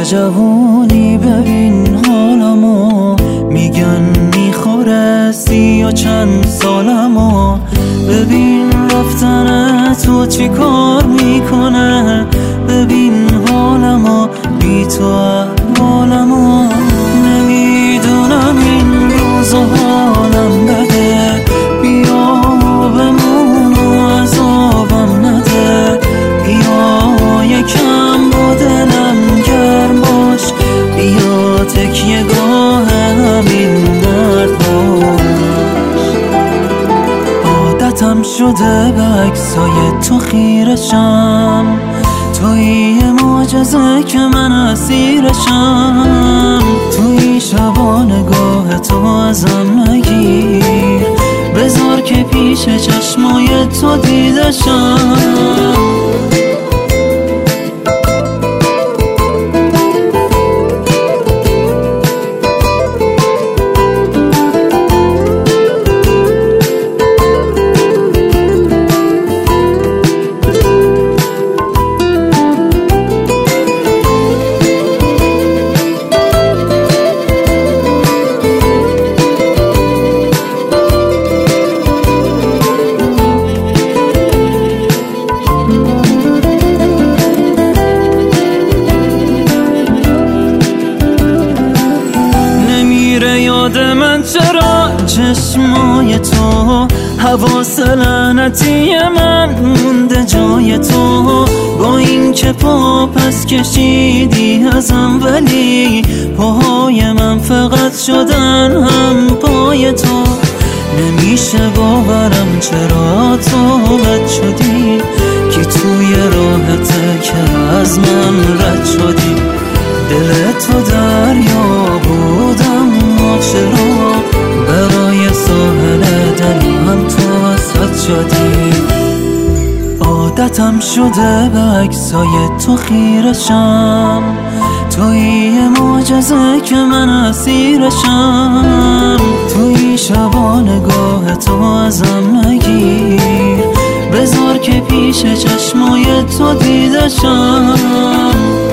نوجوانی ببین حالمو، میگن میخوره 30 سالمو. ببین رفتن تو چی کار میکنه، ببین حالمو بی تو احوالمو. نمیدونم این روز حالم بده، بیا بمون و عذابم نده. بیا یکم با دلم گرم باش، بیا تکیه گاه همین درد باش. عادتم شده به عکسای تو خیرشم، تویی معجزه که من اسیرشم. تویی شبا نگاه تو ازم نگیر، بذار که پیش چشمای تو دیدشم. یاد من چرا چشمای تو، حواس لعنتی من مونده جای تو. با این که پا پس کشیدی ازم، ولی پاهای من فقط شدن هم پای تو. نمیشه باورم چرا تو بد شدی، که توی راحته که از من رد شدی. دل تو دریا بودم، چرا برای ساحل دلم تو وسط شدی. عادتم شده به عکسای تو خیرشم، تویی معجزه که من اسیرشم. تویی شبا نگاه تو ازم نگیر، بذار که پیش چشمای تو دیدشم.